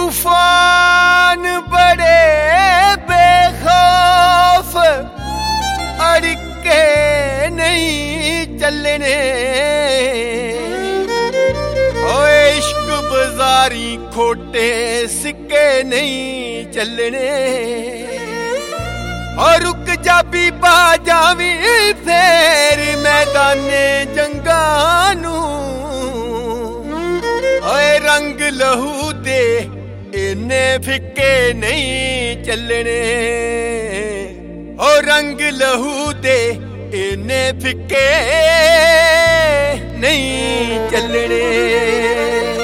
तूफान बड़े बेखौफ अड़के नहीं चलने, इश्क बाजारी खोटे सिक्के नहीं चलने। और रुक जा भी पा जावी फेर मैदाने जंगानू, ओए रंग लहू दे इन्ने फिक्के नहीं चलने, ओ रंग लहू दे इन्ने फिक्के नहीं चलने।